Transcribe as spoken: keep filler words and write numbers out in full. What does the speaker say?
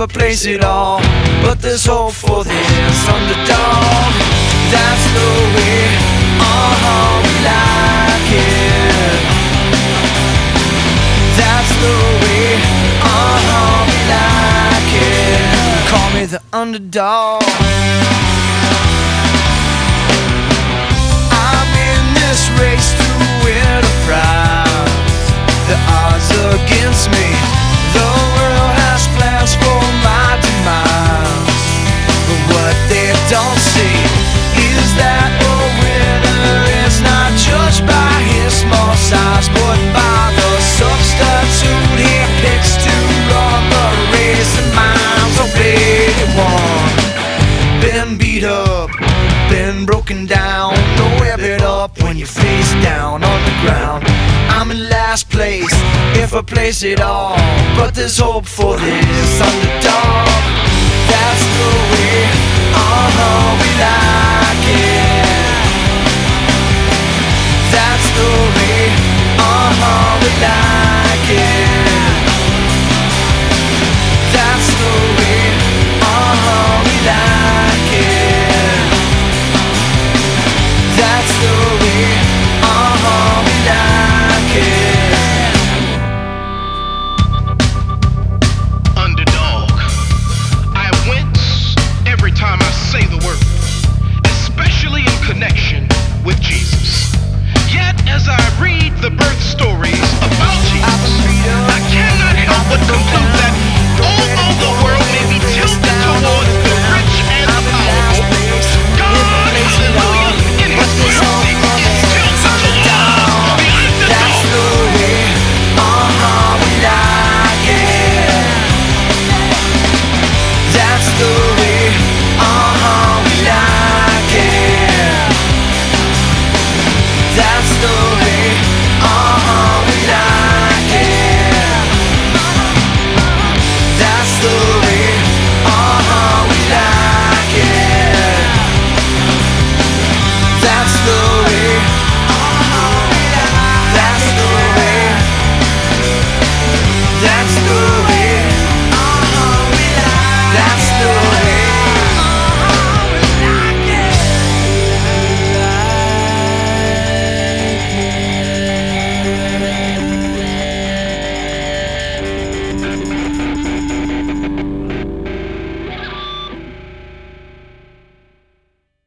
a place at all, but there's hope for this underdog. That's the way, uh-huh, we like it. That's the way, uh-huh, we like it. Call me the underdog. I'm in this race to win a prize. The odds are against me. The world has plans for my demise, but what they don't see is that a winner is not judged by his small size, but by the substitute he picks to run the race. And mine's already won. Been beat up, been broken down. No it up when you're face down on the ground. I'm in last place, if I place it all, but there's hope for this underdog. That's the way.